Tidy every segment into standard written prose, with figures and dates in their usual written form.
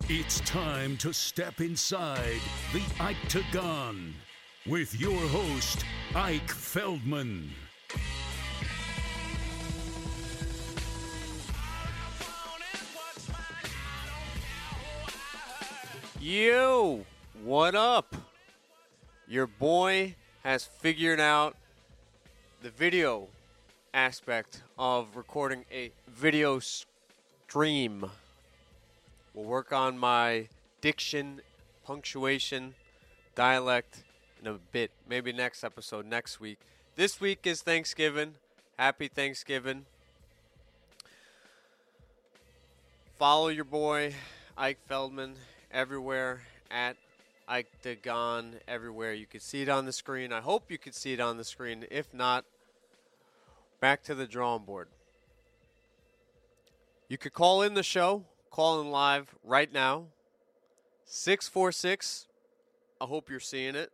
It's time to step inside the Octagon with your host, Ike Feldman. Yo, what up? Your boy has figured out the video aspect of recording a video stream. We'll work on my diction, punctuation, dialect in a bit. Maybe next episode, next week. This week is Thanksgiving. Happy Thanksgiving. Follow your boy, Ike Feldman, everywhere at Octagon, everywhere. You can see it on the screen. I hope you can see it on the screen. If not, back to the drawing board. You could call in the show. Call in live right now. 646. I hope you're seeing it.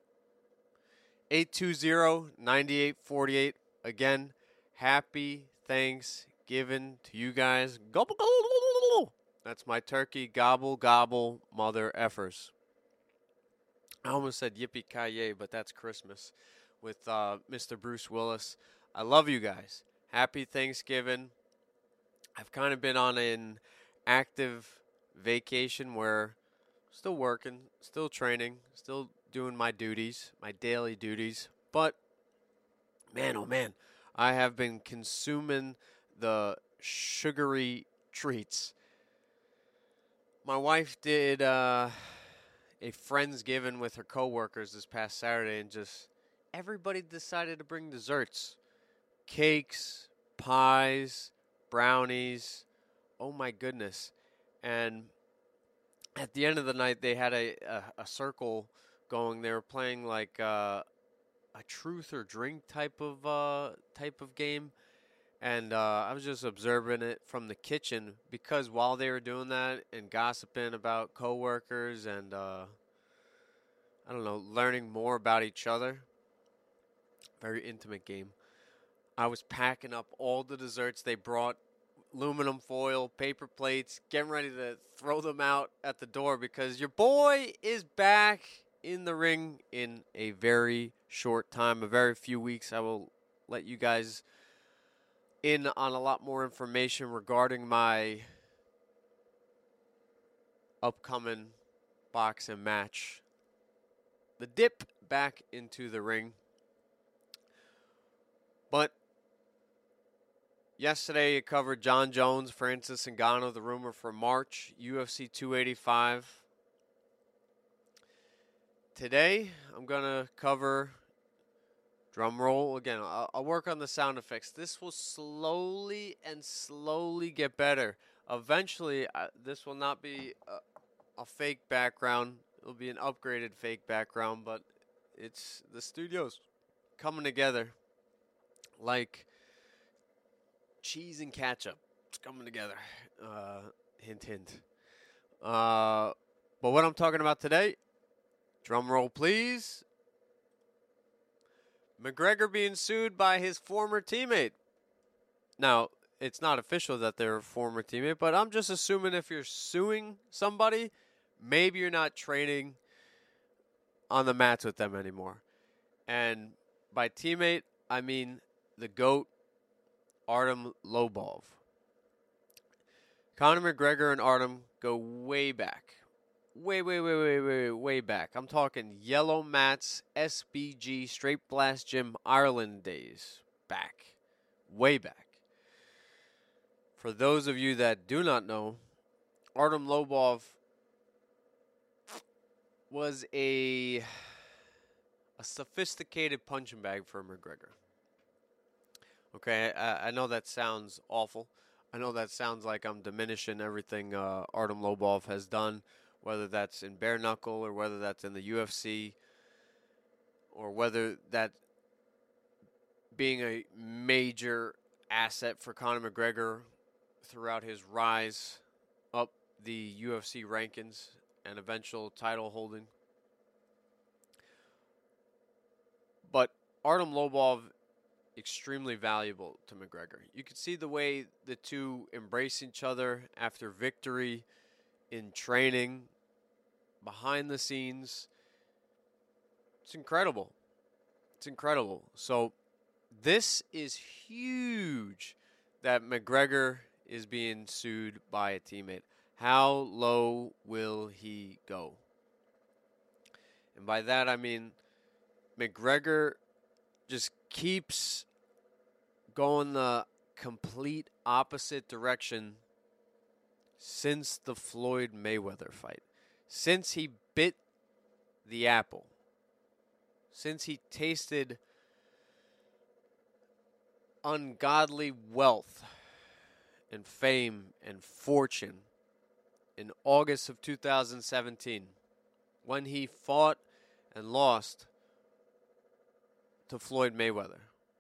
820-9848. Again, happy Thanksgiving to you guys. Gobble, gobble, gobble, gobble. That's my turkey. Gobble, gobble, mother effers. I almost said yippee-ki-yay, but that's Christmas with Mr. Bruce Willis. I love you guys. Happy Thanksgiving. I've kind of been on an active vacation where still working, still training, still doing my duties, my daily duties. But, man, oh man, I have been consuming the sugary treats. My wife did a Friendsgiving with her coworkers this past Saturday, and just everybody decided to bring desserts. Cakes, pies, brownies. Oh my goodness. And at the end of the night, they had a circle going. They were playing like a truth or drink type of game. And I was just observing it from the kitchen, because while they were doing that and gossiping about coworkers and, learning more about each other, very intimate game, I was packing up all the desserts they brought, aluminum foil, paper plates, getting ready to throw them out at the door, because your boy is back in the ring in a very short time, a very few weeks. I will let you guys in on a lot more information regarding my upcoming boxing match. The dip back into the ring. But yesterday it covered John Jones, Francis Ngannou, the rumor for March, UFC 285. Today I'm going to cover, drum roll again, I'll work on the sound effects. This will slowly get better. Eventually, this will not be a fake background. It'll be an upgraded fake background, but it's the studio's coming together like cheese and ketchup. It's coming together. Hint, hint. But what I'm talking about today, drum roll please. McGregor being sued by his former teammate. Now, it's not official that they're a former teammate, but I'm just assuming if you're suing somebody, maybe you're not training on the mats with them anymore. And by teammate, I mean the GOAT, Artem Lobov. Conor McGregor and Artem go way back. Way back. I'm talking yellow mats, SBG, Straight Blast Gym, Ireland days. Back. Way back. For those of you that do not know, Artem Lobov was a sophisticated punching bag for McGregor. Okay, I know that sounds awful. I know that sounds like I'm diminishing everything Artem Lobov has done, whether that's in bare knuckle or whether that's in the UFC or whether that being a major asset for Conor McGregor throughout his rise up the UFC rankings and eventual title holding. But Artem Lobov, extremely valuable to McGregor. You could see the way the two embrace each other after victory in training, behind the scenes. It's incredible. It's incredible. So this is huge that McGregor is being sued by a teammate. How low will he go? And by that I mean McGregor just keeps going the complete opposite direction since the Floyd Mayweather fight. Since he bit the apple. Since he tasted ungodly wealth and fame and fortune in August of 2017, when he fought and lost to Floyd Mayweather.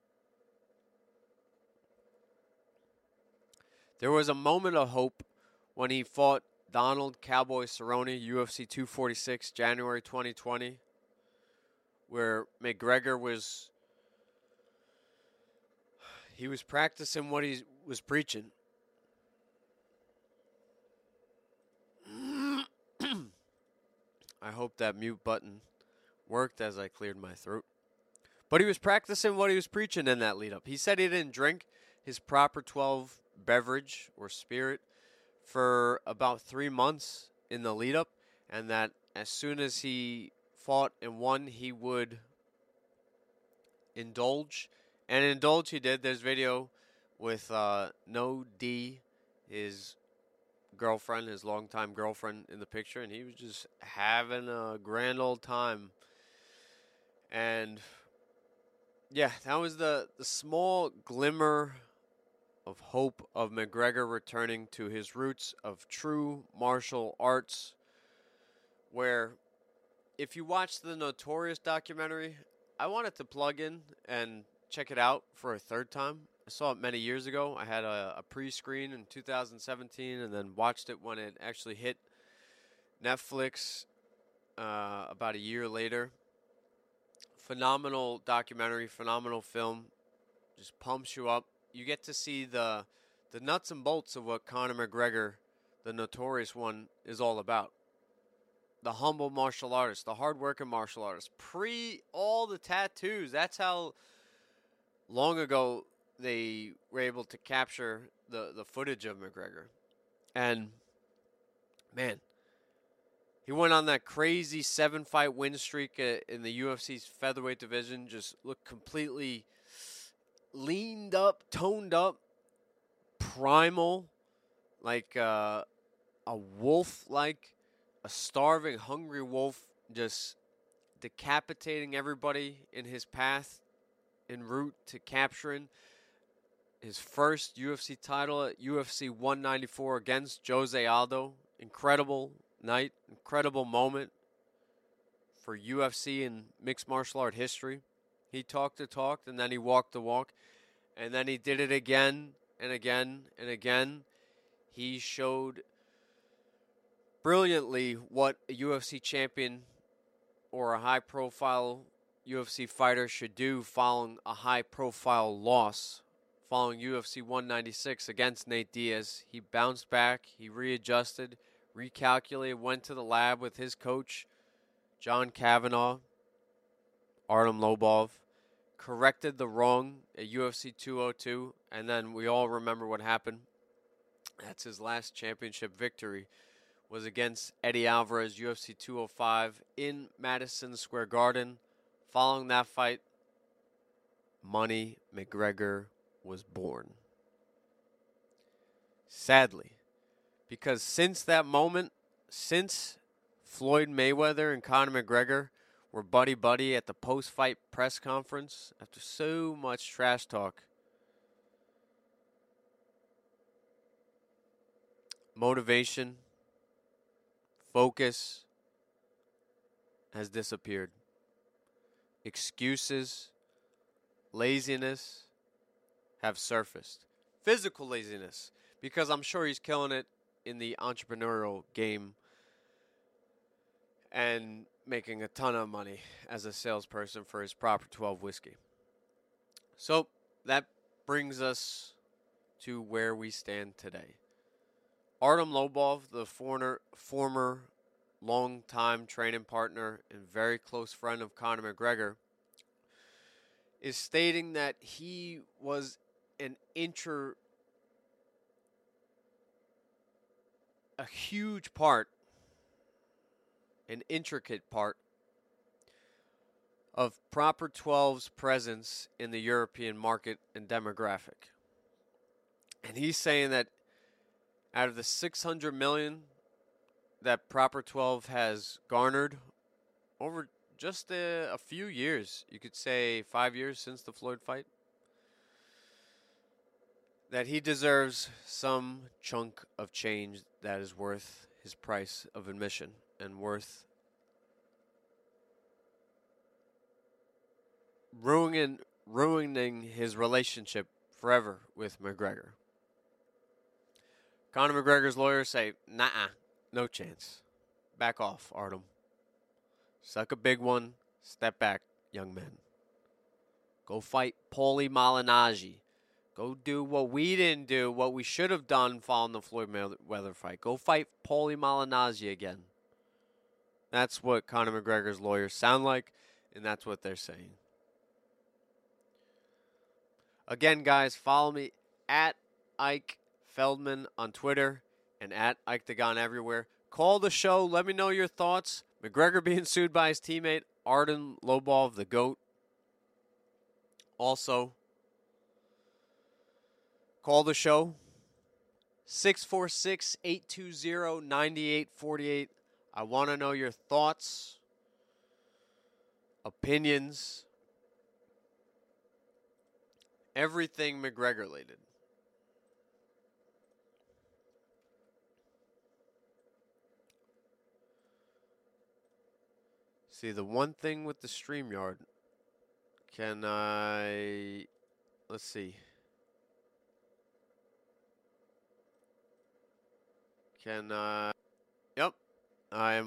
There was a moment of hope when he fought Donald Cowboy Cerrone, UFC 246, January 2020, where McGregor was practicing what he was preaching. I hope that mute button worked as I cleared my throat. But he was practicing what he was preaching in that lead up. He said he didn't drink his proper 12 beverage or spirit for about 3 months in the lead up, and that as soon as he fought and won, he would indulge. And indulge he did. There's video with No D, his girlfriend, his longtime girlfriend in the picture, and he was just having a grand old time. And yeah, that was the small glimmer of hope of McGregor returning to his roots of true martial arts, where if you watch the Notorious documentary, I wanted to plug in and check it out for a third time. I saw it many years ago. I had a pre-screen in 2017 and then watched it when it actually hit Netflix about a year later. Phenomenal documentary, phenomenal film. Just pumps you up. You get to see the nuts and bolts of what Conor McGregor, the Notorious one, is all about. The humble martial artist, the hard-working martial artist. Pre all the tattoos. That's how long ago they were able to capture the footage of McGregor. And, man, he went on that crazy 7-fight win streak in the UFC's featherweight division. Just looked completely leaned up, toned up, primal, like a wolf, like a starving, hungry wolf, just decapitating everybody in his path en route to capturing his first UFC title at UFC 194 against Jose Aldo. Incredible night, incredible moment for UFC and mixed martial art history. He talked the talk, and then he walked the walk, and then he did it again and again and again. He showed brilliantly what a UFC champion or a high-profile UFC fighter should do following a high-profile loss. Following UFC 196 against Nate Diaz, he bounced back, he readjusted, recalculated, went to the lab with his coach, John Kavanagh, Artem Lobov, corrected the wrong at UFC 202, and then we all remember what happened. That's his last championship victory, was against Eddie Alvarez, UFC 205 in Madison Square Garden. Following that fight, Money McGregor was born. Sadly, because since that moment, since Floyd Mayweather and Conor McGregor were buddy-buddy at the post-fight press conference, after so much trash talk, motivation, focus has disappeared. Excuses, laziness have surfaced. Physical laziness, because I'm sure he's killing it in the entrepreneurial game and making a ton of money as a salesperson for his Proper 12 whiskey. So that brings us to where we stand today. Artem Lobov, the former longtime training partner and very close friend of Conor McGregor, is stating that he was a huge part, an intricate part of Proper 12's presence in the European market and demographic. And he's saying that out of the 600 million that Proper 12 has garnered over just a few years, you could say 5 years since the Floyd fight, that he deserves some chunk of change that is worth his price of admission and worth ruining his relationship forever with McGregor. Conor McGregor's lawyers say, nah, no chance. Back off, Artem. Suck a big one. Step back, young men. Go fight Paulie Malignaggi. Go do what we didn't do, what we should have done following the Floyd Mayweather fight. Go fight Paulie Malignaggi again. That's what Conor McGregor's lawyers sound like, and that's what they're saying. Again, guys, follow me at Ike Feldman on Twitter and at Ike Dagon everywhere. Call the show. Let me know your thoughts. McGregor being sued by his teammate, Artem Lobov, the GOAT. Also, call the show. 646-820-9848. I want to know your thoughts, opinions, everything McGregor-related. See, the one thing with the StreamYard, let's see. Yep, I'm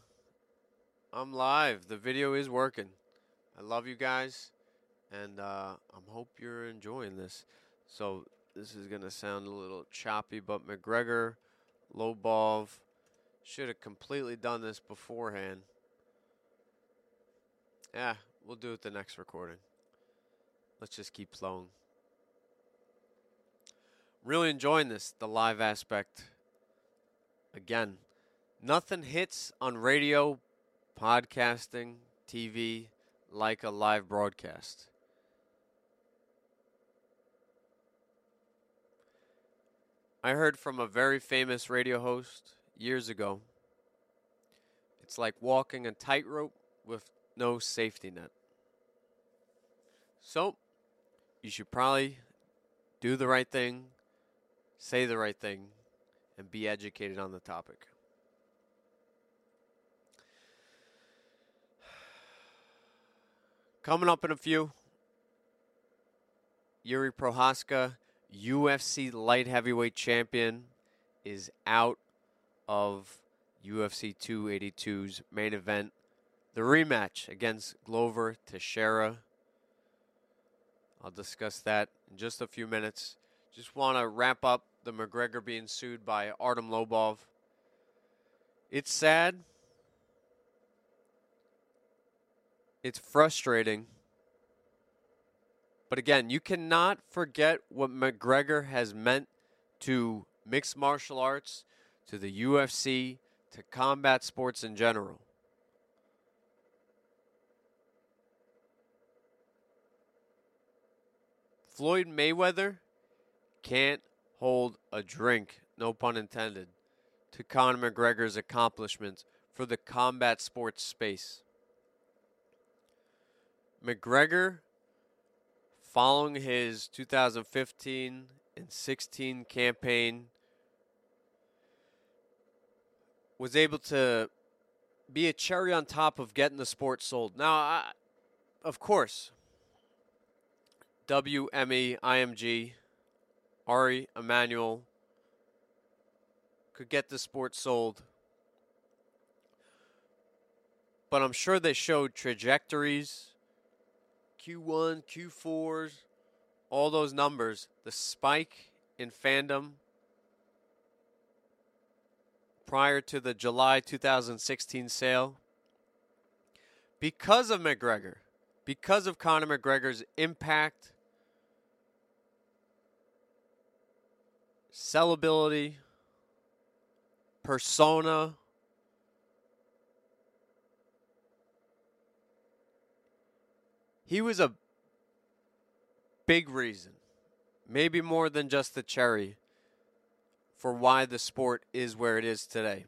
live. The video is working. I love you guys, and I hope you're enjoying this. So this is going to sound a little choppy, but McGregor, Lobov, should have completely done this beforehand. Yeah, we'll do it the next recording. Let's just keep flowing. Really enjoying this, the live aspect. Again, nothing hits on radio, podcasting, TV like a live broadcast. I heard from a very famous radio host years ago, it's like walking a tightrope with no safety net. So, you should probably do the right thing, say the right thing, and be educated on the topic. Coming up in a few, Yuri Prochazka, UFC light heavyweight champion, is out of UFC 282's main event. The rematch against Glover Teixeira. I'll discuss that in just a few minutes. Just want to wrap up the McGregor being sued by Artem Lobov. It's sad. It's frustrating. But again, you cannot forget what McGregor has meant to mixed martial arts, to the UFC, to combat sports in general. Floyd Mayweather can't hold a drink, no pun intended, to Conor McGregor's accomplishments for the combat sports space. McGregor, following his 2015 and 16 campaign, was able to be a cherry on top of getting the sport sold. Now, of course, WME, IMG, Ari Emanuel could get the sport sold. But I'm sure they showed trajectories, Q1, Q4s, all those numbers. The spike in fandom prior to the July 2016 sale. Because of McGregor, because of Conor McGregor's impact, sellability, persona, he was a big reason, maybe more than just the cherry, for why the sport is where it is today.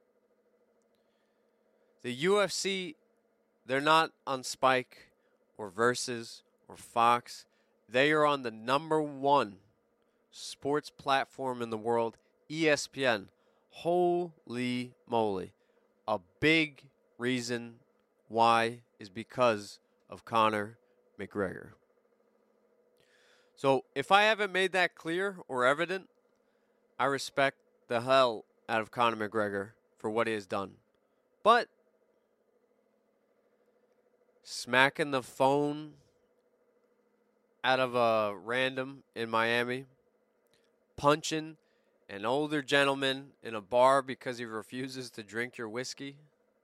The UFC, they're not on Spike or Versus or Fox. They are on the number one sports platform in the world, ESPN. Holy moly. A big reason why is because of Conor McGregor. So if I haven't made that clear or evident, I respect the hell out of Conor McGregor for what he has done. But smacking the phone out of a random in Miami, punching an older gentleman in a bar because he refuses to drink your whiskey,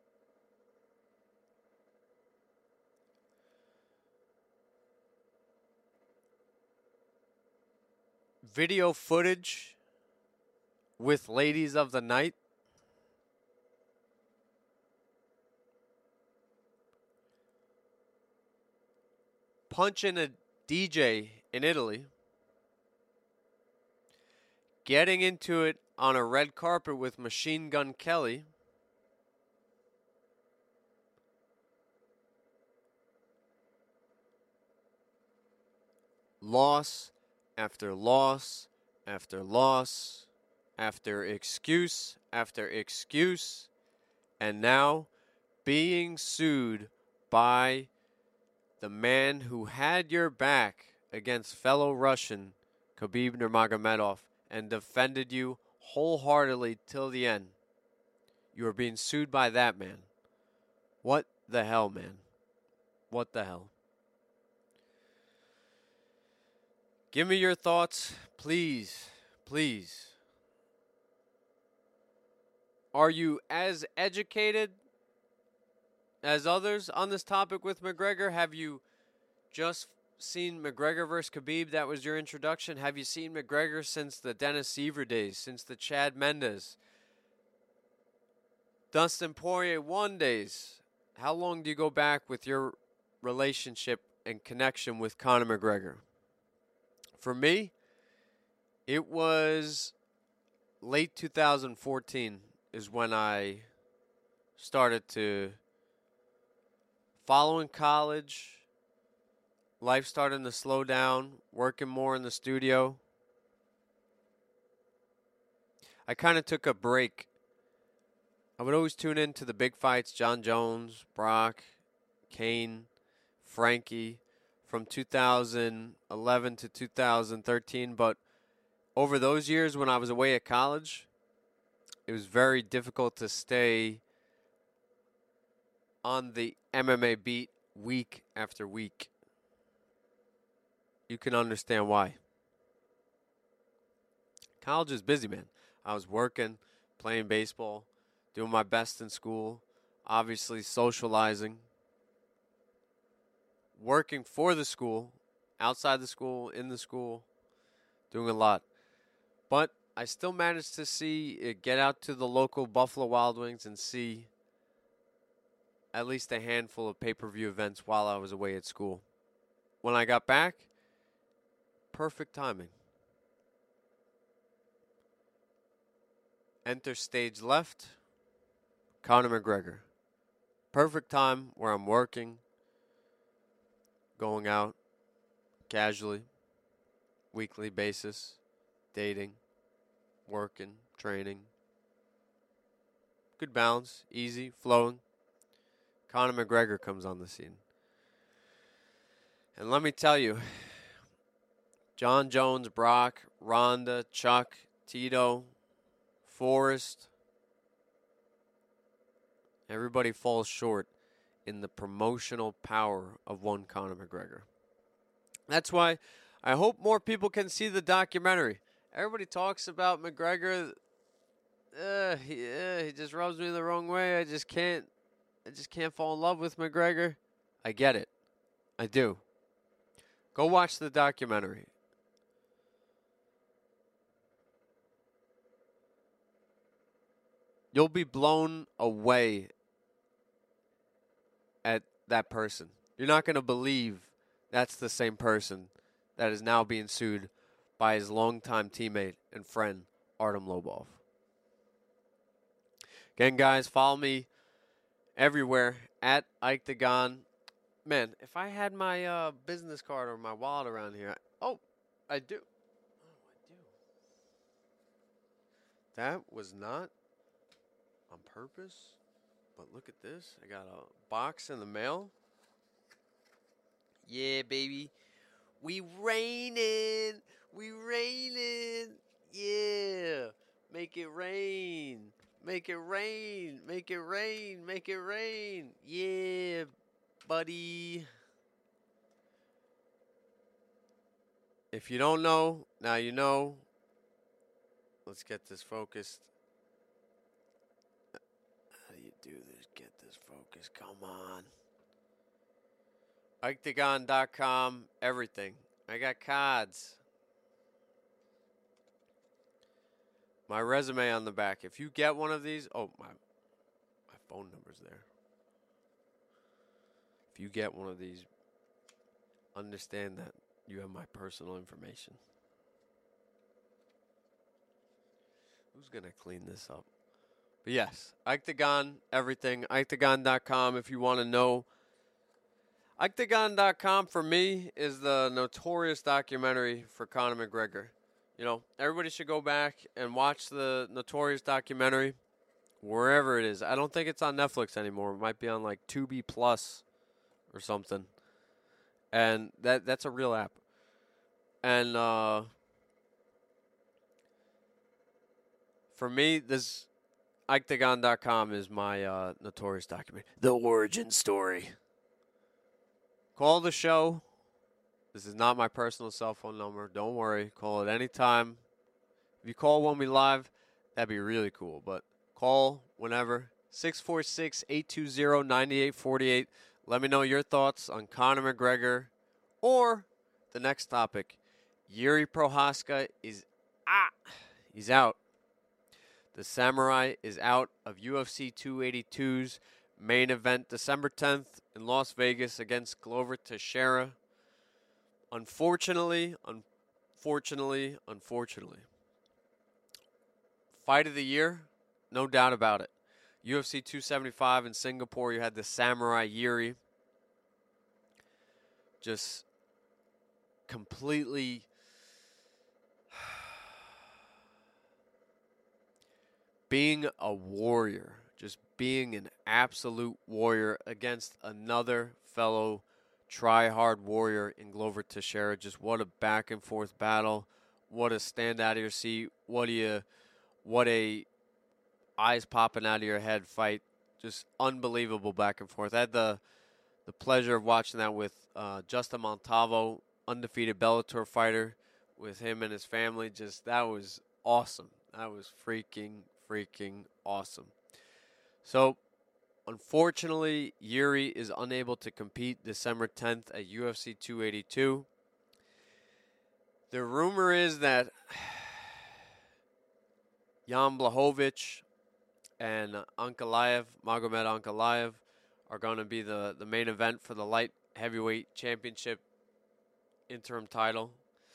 video footage with ladies of the night, punching a DJ in Italy, getting into it on a red carpet with Machine Gun Kelly, loss after loss after loss after excuse, and now being sued by the man who had your back against fellow Russian Khabib Nurmagomedov and defended you wholeheartedly till the end. You are being sued by that man. What the hell, man? What the hell? Give me your thoughts, please, please. Are you as educated as others on this topic with McGregor? Have you just seen McGregor versus Khabib? That was your introduction. Have you seen McGregor since the Dennis Seaver days, since the Chad Mendes, Dustin Poirier 1 days? How long do you go back with your relationship and connection with Conor McGregor? For me, it was late 2014 is when I started to follow in college. Life starting to slow down, working more in the studio. I kind of took a break. I would always tune in to the big fights, John Jones, Brock, Kane, Frankie, from 2011 to 2013. But over those years when I was away at college, it was very difficult to stay on the MMA beat week after week. You can understand why. College is busy, man. I was working, playing baseball, doing my best in school, obviously socializing, working for the school, outside the school, in the school, doing a lot. But I still managed to get out to the local Buffalo Wild Wings and see at least a handful of pay-per-view events while I was away at school. When I got back, perfect timing. Enter stage left, Conor McGregor. Perfect time where I'm working, going out casually, weekly basis, dating, working, training. Good balance, easy, flowing. Conor McGregor comes on the scene. And let me tell you, John Jones, Brock, Ronda, Chuck, Tito, Forrest, everybody falls short in the promotional power of one Conor McGregor. That's why I hope more people can see the documentary. Everybody talks about McGregor, he just rubs me the wrong way. I just can't fall in love with McGregor. I get it. I do. Go watch the documentary. You'll be blown away at that person. You're not going to believe that's the same person that is now being sued by his longtime teammate and friend, Artem Lobov. Again, guys, follow me everywhere at Ike the Gon. Man, if I had my business card or my wallet around here. I do. That was not on purpose, but look at this. I got a box in the mail. Yeah, baby. We raining. Yeah. Make it rain. Make it rain. Make it rain. Make it rain. Yeah, buddy. If you don't know, now you know. Let's get this focused. How do you do this? Get this focused. Come on. IkeTheGon.com. Everything. I got cards. My resume on the back. If you get one of these, my phone number's there. If you get one of these, understand that you have my personal information. Who's going to clean this up? But yes, Ike the Gon, everything. IkeTheGon.com if you want to know. IkeTheGon.com for me is the notorious documentary for Conor McGregor. You know, everybody should go back and watch the notorious documentary wherever it is. I don't think it's on Netflix anymore. It might be on like Tubi Plus or something. And that's a real app. And for me, this IkeTheGon.com is my notorious documentary. The origin story. Call the show. This is not my personal cell phone number. Don't worry. Call it any time. If you call when we live, that'd be really cool. But call whenever. 646-820-9848. Let me know your thoughts on Conor McGregor or the next topic. Yuri Prochazka is he's out. The Samurai is out of UFC 282's main event December 10th in Las Vegas against Glover Teixeira. Unfortunately. Fight of the year, no doubt about it. UFC 275 in Singapore, you had the Samurai Yuri. Just completely being a warrior. Just being an absolute warrior against another fellow try-hard warrior in Glover Teixeira. Just what a back-and-forth battle. What a stand out of your seat. What a eyes popping out of your head fight. Just unbelievable back and forth. I had the pleasure of watching that with Justin Montalvo, undefeated Bellator fighter, with him and his family. Just, that was awesome. That was freaking awesome. So, unfortunately, Yuri is unable to compete December 10th at UFC 282. The rumor is that Jan Blachowicz and Magomed Ankalaev are going to be the main event for the light heavyweight championship interim title.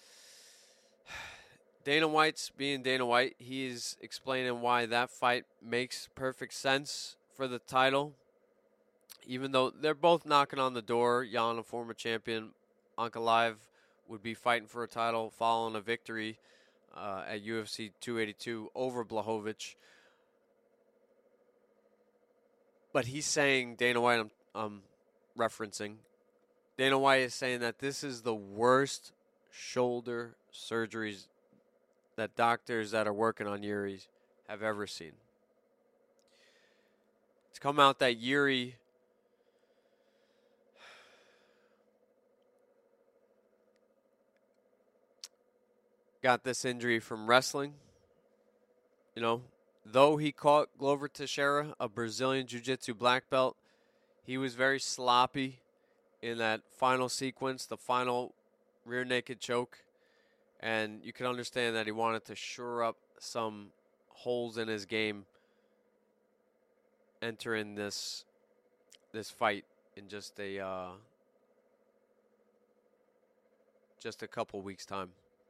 Dana White's being Dana White. He's explaining why that fight makes perfect sense for the title. Even though they're both knocking on the door, Jan, a former champion, Ankalaev would be fighting for a title following a victory at UFC 282 over Blachowicz. But he's saying, Dana White, I'm referencing, Dana White is saying that this is the worst shoulder surgeries that doctors that are working on Yuri have ever seen. It's come out that Yuri got this injury from wrestling. You know, though he caught Glover Teixeira, a Brazilian Jiu-Jitsu black belt, he was very sloppy in that final sequence, the final rear naked choke. And you can understand that he wanted to shore up some holes in his game entering this fight in just a couple weeks' time.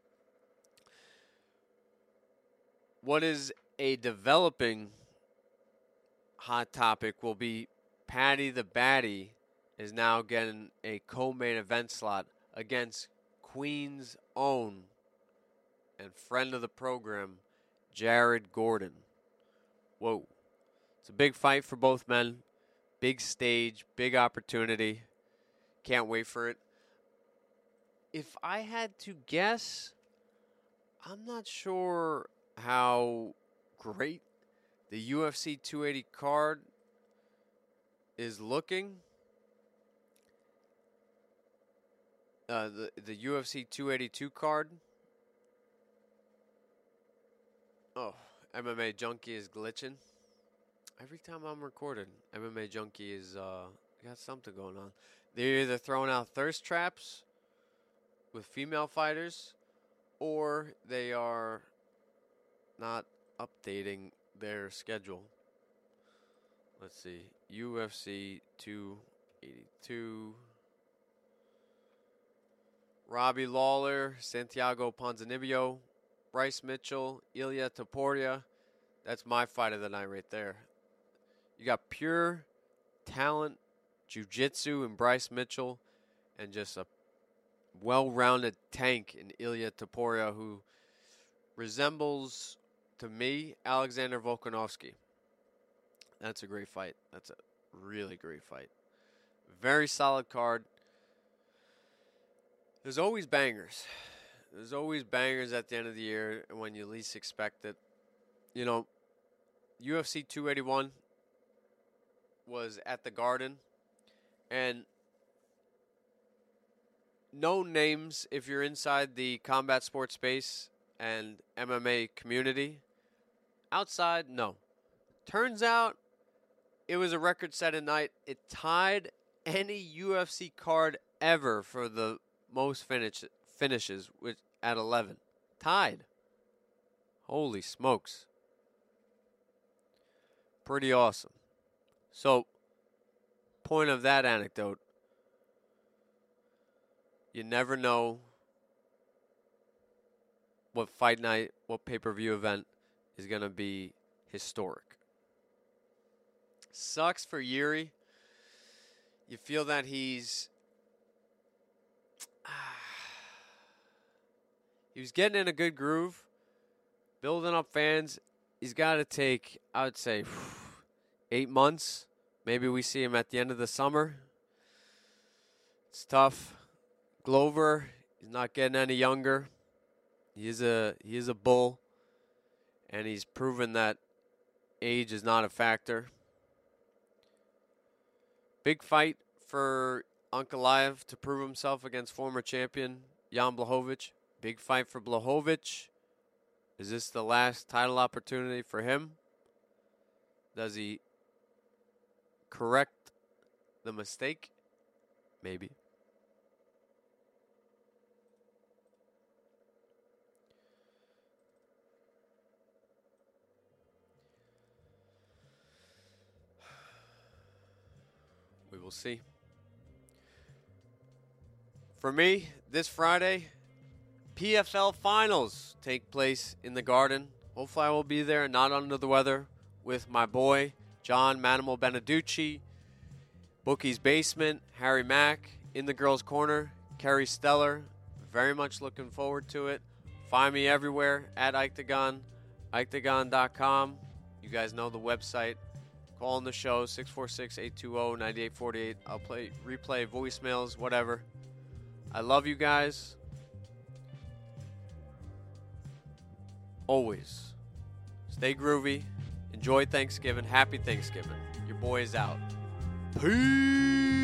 What is a developing hot topic will be Paddy the Baddy is now getting a co-main event slot against Queen's own and friend of the program, Jared Gordon. Whoa. It's a big fight for both men. Big stage, big opportunity. Can't wait for it. If I had to guess, I'm not sure how great the UFC 280 card is looking. The UFC 282 card. Oh, MMA Junkie is glitching. Every time I'm recording, MMA Junkie is got something going on. They're either throwing out thirst traps with female fighters, or they are not updating their schedule. Let's see. UFC 282. Robbie Lawler, Santiago Ponzinibbio, Bryce Mitchell, Ilia Topuria. That's my fight of the night right there. You got pure talent, jiu-jitsu in Bryce Mitchell, and just a well-rounded tank in Ilia Topuria, who resembles, to me, Alexander Volkanovski. That's a great fight. That's a really great fight. Very solid card. There's always bangers. There's always bangers at the end of the year when you least expect it. You know, UFC 281 was at the Garden, and no names if you're inside the combat sports space and MMA community. Outside, no. Turns out it was a record-setting night. It tied any UFC card ever for the most finishes at 11. Tied. Holy smokes. Pretty awesome. So, point of that anecdote, you never know what fight night, what pay-per-view event is going to be historic. Sucks for Yuri. You feel that he was getting in a good groove, building up fans. He's got to take, I would say, 8 months. Maybe we see him at the end of the summer. It's tough. Glover, he's not getting any younger. He is a bull, and he's proven that age is not a factor. Big fight for Ankalaev to prove himself against former champion Jan Blachowicz. Big fight for Blachowicz. Is this the last title opportunity for him? Does he correct the mistake? Maybe. We will see. For me, this Friday, PFL Finals take place in the Garden. Hopefully I will be there, not under the weather, with my boy, John Manimal Beneducci, Bookie's Basement, Harry Mack, in the girls' corner, Kerry Stellar. Very much looking forward to it. Find me everywhere at Ictagon, ictagon.com. You guys know the website. Call on the show, 646-820-9848. I'll replay voicemails, whatever. I love you guys. Always. Stay groovy. Enjoy Thanksgiving. Happy Thanksgiving. Your boy is out. Peace.